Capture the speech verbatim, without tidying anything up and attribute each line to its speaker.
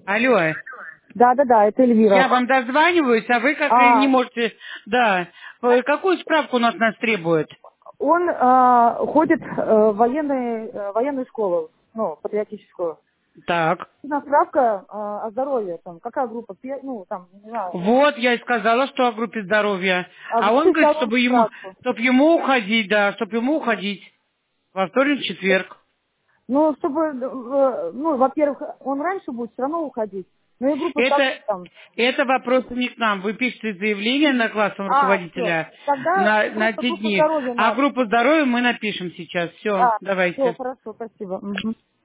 Speaker 1: Алло.
Speaker 2: Да, да, да, это Эльвира.
Speaker 1: Я вам дозваниваюсь, а вы как
Speaker 2: А,
Speaker 1: не можете... Да. Э, Какую справку он от нас требует?
Speaker 2: он а, ходит э, в военную, э, военную школу, ну, патриотическую.
Speaker 1: Так.
Speaker 2: Нужна справка а, о здоровье, там, какая группа, Пе- ну, там, не знаю.
Speaker 1: Вот, я и сказала, что о группе здоровья.
Speaker 2: А
Speaker 1: А
Speaker 2: где
Speaker 1: он говорит,
Speaker 2: здоровую
Speaker 1: чтобы ему,
Speaker 2: справку?
Speaker 1: чтобы ему уходить, да, чтобы ему уходить. Во вторник, четверг.
Speaker 2: Ну, чтобы, э, ну, во-первых, он раньше будет все равно уходить. Ну и группа здоровья
Speaker 1: Это,
Speaker 2: там.
Speaker 1: это вопрос не к нам. Вы пишете заявление на классового
Speaker 2: А, все.
Speaker 1: руководителя
Speaker 2: Тогда
Speaker 1: на, на
Speaker 2: просто
Speaker 1: те
Speaker 2: группа
Speaker 1: дни.
Speaker 2: здоровья
Speaker 1: А
Speaker 2: надо.
Speaker 1: группу здоровья мы напишем сейчас. Все,
Speaker 2: А, все,
Speaker 1: давайте.
Speaker 2: хорошо, спасибо. Мгм.